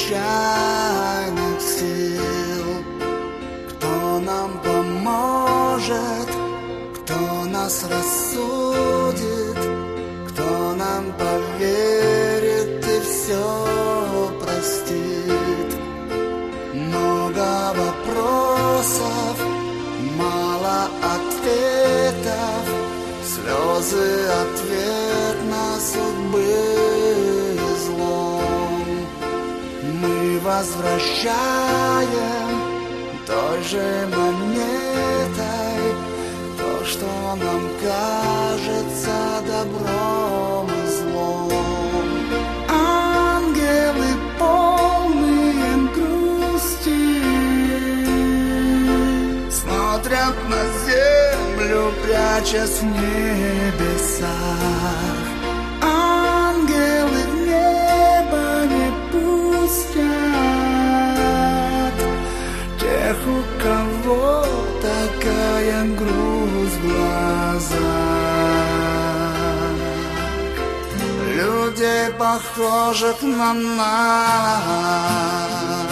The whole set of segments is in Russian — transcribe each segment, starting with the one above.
отчаянных сил. Кто нам поможет, кто нас рассудит, кто нам поверит и все простит. Много вопросов, мало ответов, слезы ответ на судьбы злом. Мы возвращаем той же монетой то, что нам кажется добром и злом. Ангелы полные грусти смотрят на землю, прячась в небесах. Ангелы в небо не пустят тех, у кого такая грусть в глазах. Людей, похожих на нас.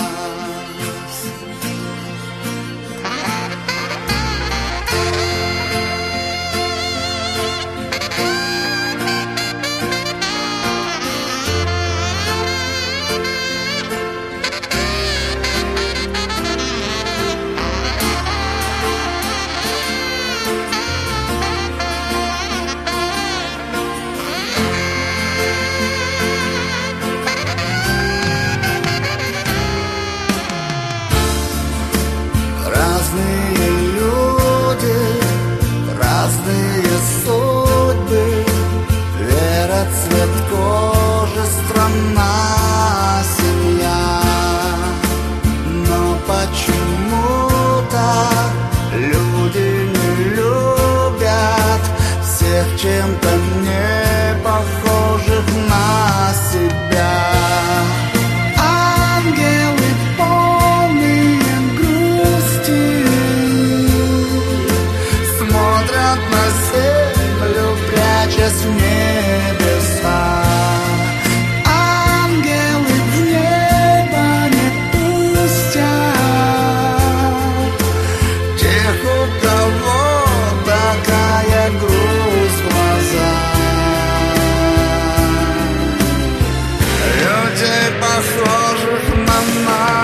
Разные люди, разные судьбы, вера, цвет кожи, страна, семья. Но почему-то люди не любят всех чем-то не похожих на себя. В небеса. Ангелы в небо не пустят тех, у кого такая грусть в глазах. Людей, похожих на нас.